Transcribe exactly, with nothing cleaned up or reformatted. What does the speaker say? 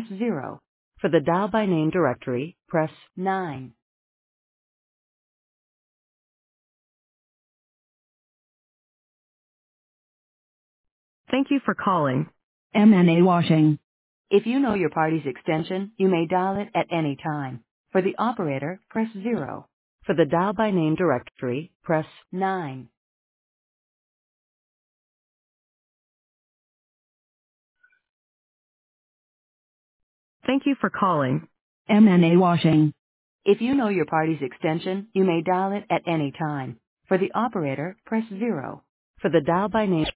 zero. For the dial by name directory, press nine. Thank you for calling M N A Washing. If you know your party's extension, you may dial it at any time. For the operator, press zero. For the dial by name directory, press nine. Thank you for calling M N A Washing. If you know your party's extension, you may dial it at any time. For the operator, press zero. For the dial by name